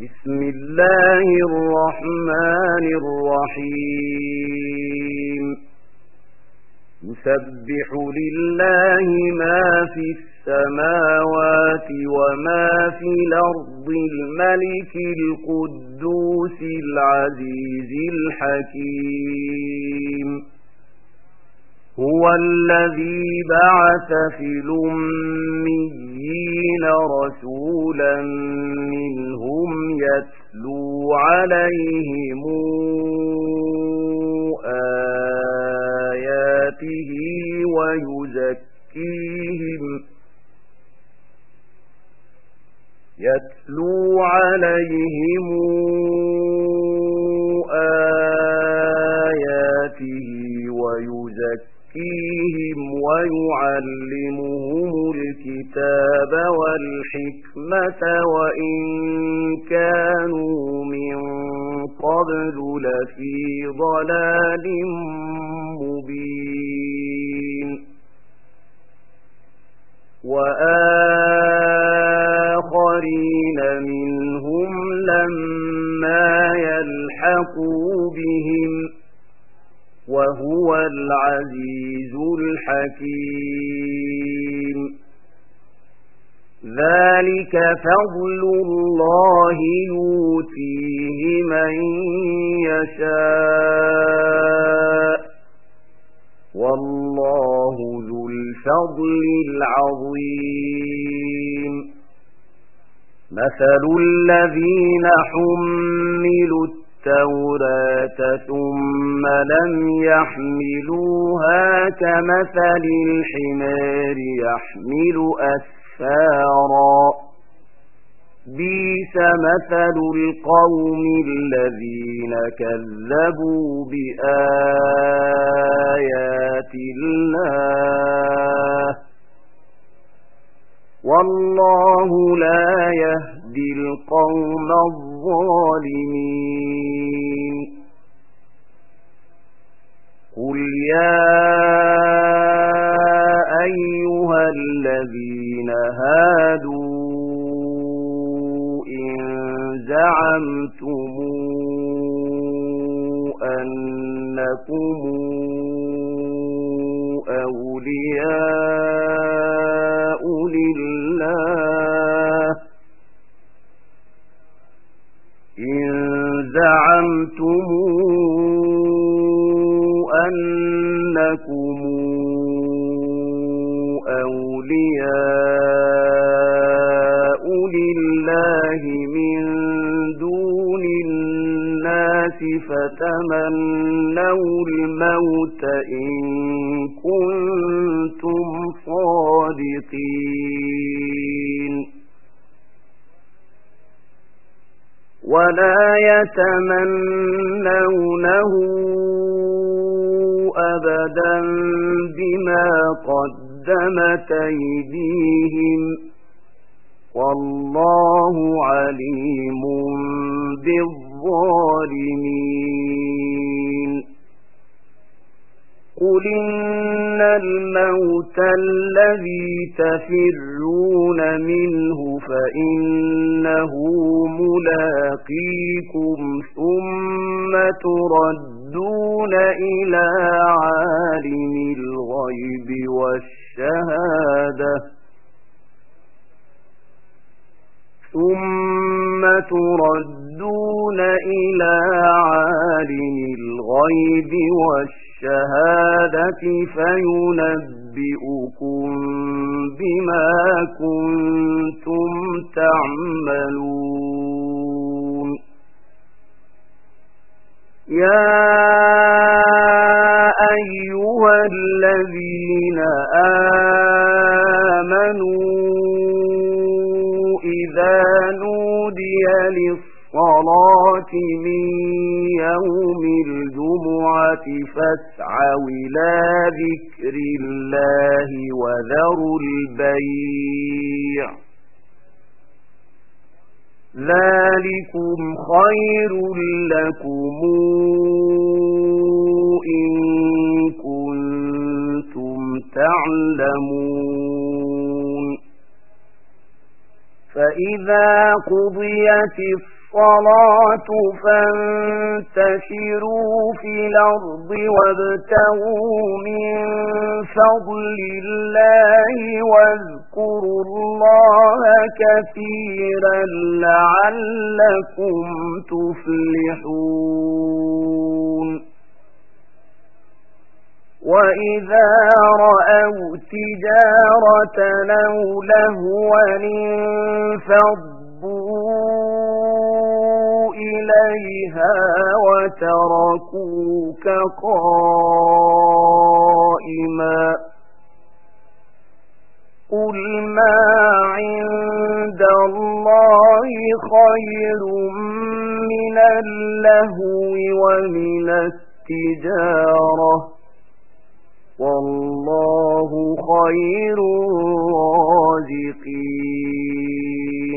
بسم الله الرحمن الرحيم يسبح لله ما في السماوات وما في الأرض الملك القدوس العزيز الحكيم هو الذي بعث في الأميين رسولا منهم يتلو عليهم آياته ويزكيهم ويعلمهم الكتاب والحكمة وإن كانوا من قبل لفي ضلال مبين وآخرين منهم لما يلحقوا بهم وهو العزيز الحكيم ذلك فضل الله يؤتيه من يشاء والله ذو الفضل العظيم مثل الذين حملوا التوراة ثم لم يحملوها كمثل الحمار يحمل أسفارا بئس مثل القوم الذين كذبوا بآيات الله والله لا يهدي القوم الظالمين قل يا أيها الذين هادوا إن زعمتم أنكم أولياء لله من دون الناس فتمنوا الموت إن كنتم صادقين ولا يتمنونه أبدا بما قدمت أيديهم والله عليم بالظالمين قل إن الموت الذي تفرون منه فإنه ملاقيكم ثم تردون إلى عالم الغيب والشهادة فينبئكم بما كنتم تعملون يا أيها الذين آمنوا إذا نودي للصلاة من يوم الجمعة فاسعوا إلى ذكر الله وذروا البيع ذلكم خير لكم إن كنتم تعلمون فإذا قضيت الصلاة فانتشروا في الأرض وابتغوا من فضل الله واذكروا الله كثيرا لعلكم تفلحون وإذا رأوا تجارة أو لهوا انفضوا إليها وتركوك قائما قل ما عند الله خير من اللهو ومن التجارة والله خير الرازقين